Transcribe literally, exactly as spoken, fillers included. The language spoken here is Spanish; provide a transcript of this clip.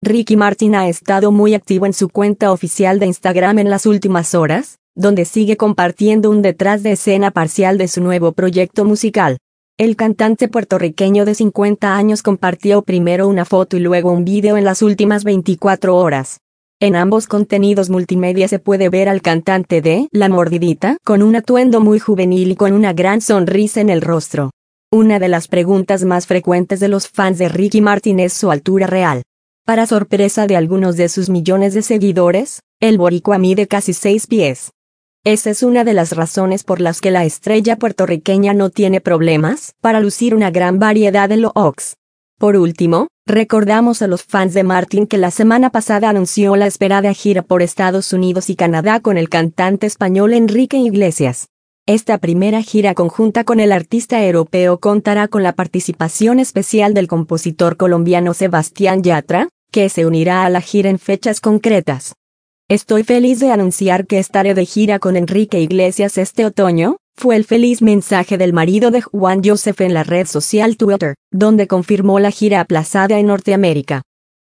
Ricky Martin ha estado muy activo en su cuenta oficial de Instagram en las últimas horas, donde sigue compartiendo un detrás de escena parcial de su nuevo proyecto musical. El cantante puertorriqueño de cincuenta años compartió primero una foto y luego un video en las últimas veinticuatro horas. En ambos contenidos multimedia se puede ver al cantante de La Mordidita con un atuendo muy juvenil y con una gran sonrisa en el rostro. Una de las preguntas más frecuentes de los fans de Ricky Martin es su altura real. Para sorpresa de algunos de sus millones de seguidores, el boricua mide casi seis pies. Esa es una de las razones por las que la estrella puertorriqueña no tiene problemas para lucir una gran variedad de looks. Por último, recordamos a los fans de Martin que la semana pasada anunció la esperada gira por Estados Unidos y Canadá con el cantante español Enrique Iglesias. Esta primera gira conjunta con el artista europeo contará con la participación especial del compositor colombiano Sebastián Yatra, que se unirá a la gira en fechas concretas. Estoy feliz de anunciar que estaré de gira con Enrique Iglesias este otoño, fue el feliz mensaje del marido de Juan Joseph en la red social Twitter, donde confirmó la gira aplazada en Norteamérica.